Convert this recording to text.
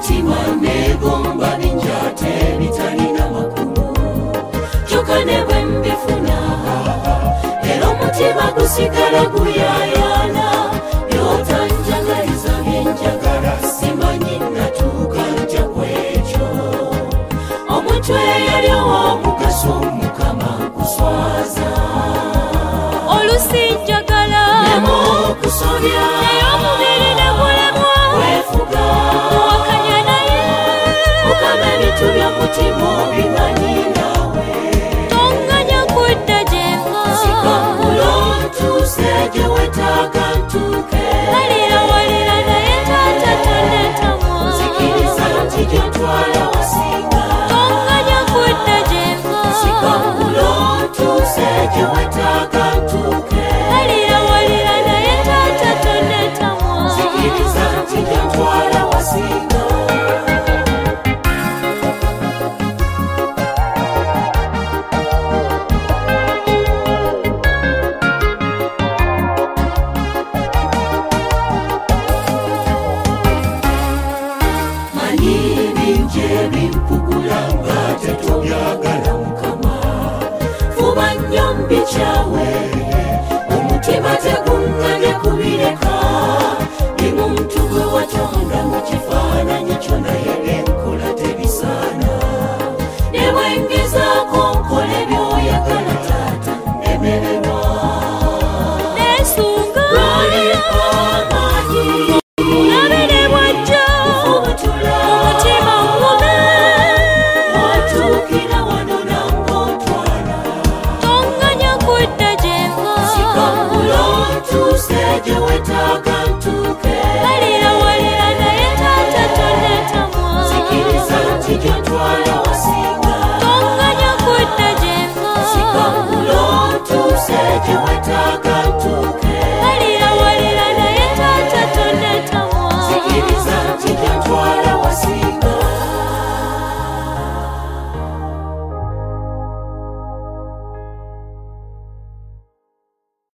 mutima negomba binjate bitalina makulu kyokka ne bwe mbifuna era omutima gusigala guyayana byotanjagaliza byenjagala simanyi natuuka ntya kwekyo omutwe yali owomugaso mukama kuswaza olusinjagala nemukusobya naye omubiri ne gulemwa wefuga wakanya naye mukama ebintu by'omutima obimanyi nawe tonganya kudda gyenva sikambulo ntuuse gye wetaaga ntuuke walira naye taata tonnetamwa nzikiriza nti gy'otwala wasinga tonganya kudda gyenva sikambulo ntuuse gye wetaaga ntuuke walira naye taata tonnetamwa nzikiriza nti gy'otwala wasinga manyi bingi ebimpugula nga tetobyagala mukama fuba nnyo mbikyawe omutima teguŋŋanya kubireka ndi muntu gwe watonda mu kifaananyi kyo naye enkola tebisaana ne bwengezaako nkola ebyoyagala taata ndemererwa nesunga lwali amaanyi mulabe ne bwajja obutula omutima ngume watuukira wano nang'otwala tonganya kudda gyenva sikambulo ntuuse gye wetaaga ntuuke walira naye taata tonnetamwa nzikiriza nti gy'otwala wasinga tonganya kudda gyenva sikambulo ntuuse gye wetaaga ntuuke